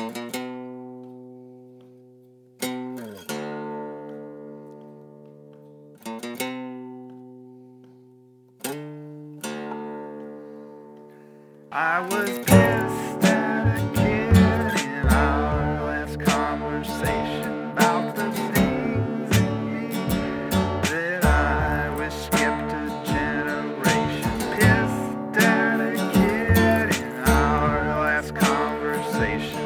I was pissed at a kid in our last conversation about the things in me that I wish skipped a generation. Pissed at a kid in our last conversation.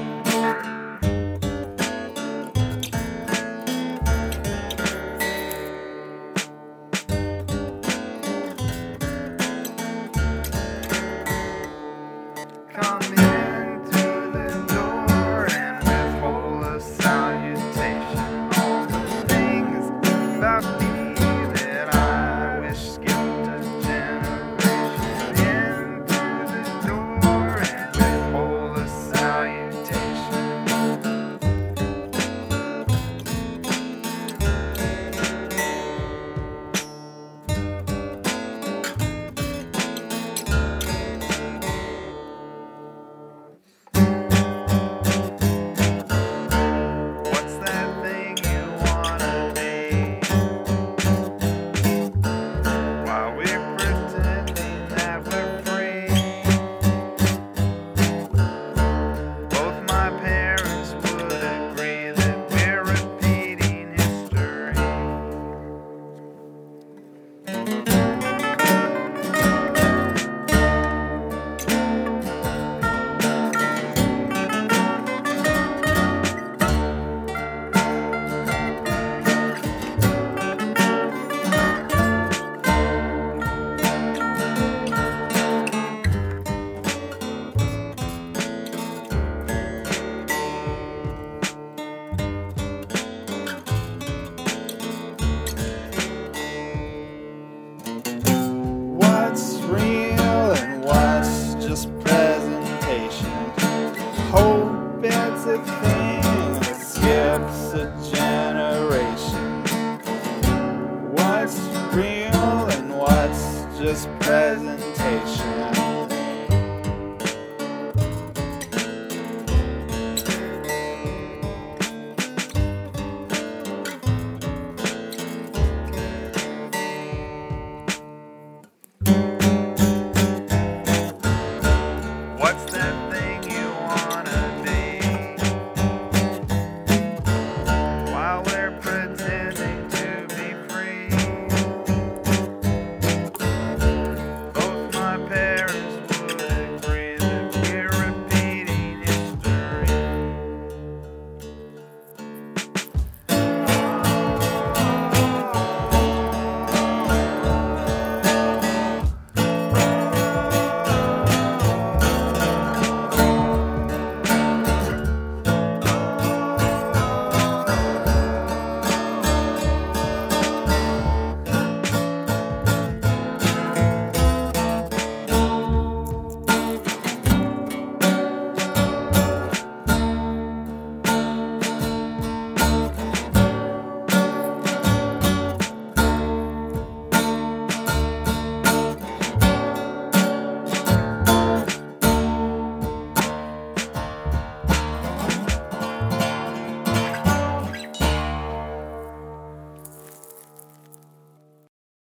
Come in through the door and withhold a salutation. All the things about me that I wish skipped a generation. In through the door and withhold a salutation. What's that thing you wanna be? While we're pretending that we're free. Both my parents would agree that we're repeating history. What's real and what's just presentation? Hope it's a thing that skips a generation. What's real and what's just presentation?